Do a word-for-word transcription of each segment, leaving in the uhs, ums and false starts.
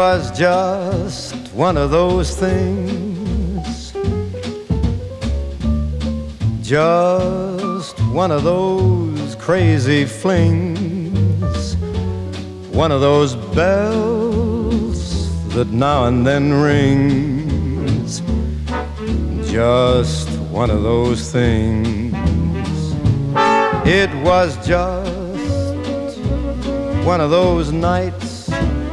was just one of those things, just one of those crazy flings, one of those bells that now and then rings, just one of those things. It was just one of those nights,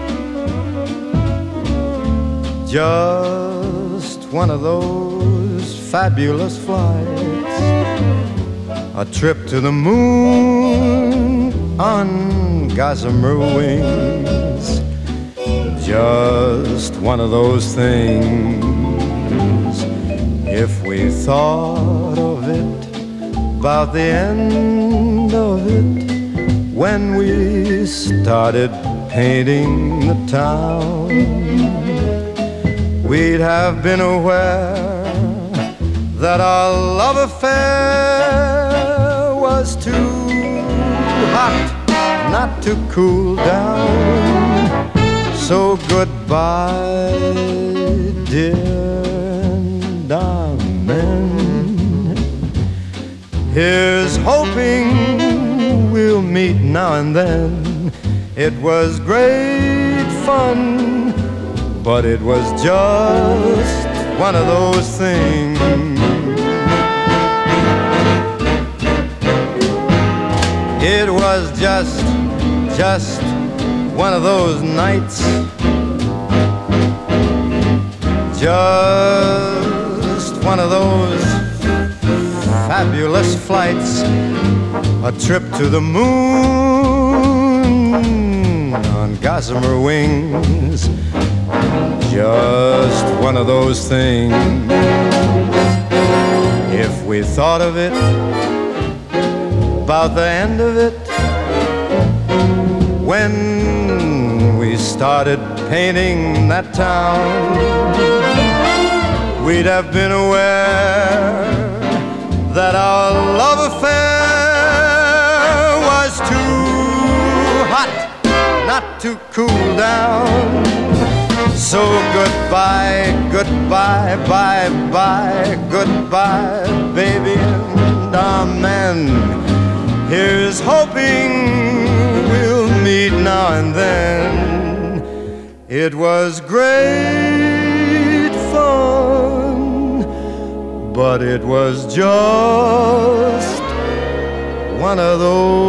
just one of those fabulous flights, a trip to the moon on gossamer wings, just one of those things. If we thought of it, about the end of it, when we started painting the town, we'd have been aware that our love affair was too hot not to cool down. So goodbye, dear, and amen. Here's hoping we'll meet now and then. It was great fun, but it was just one of those things. It was just, just one of those nights, just one of those fabulous flights, a trip to the moon on gossamer wings, just one of those things. If we thought of it, about the end of it, when we started painting that town, we'd have been aware that our love affair was too hot not to cool down. So goodbye, goodbye, bye, bye, goodbye, baby, and amen. Here's hoping we'll meet now and then. It was great fun, but it was just one of those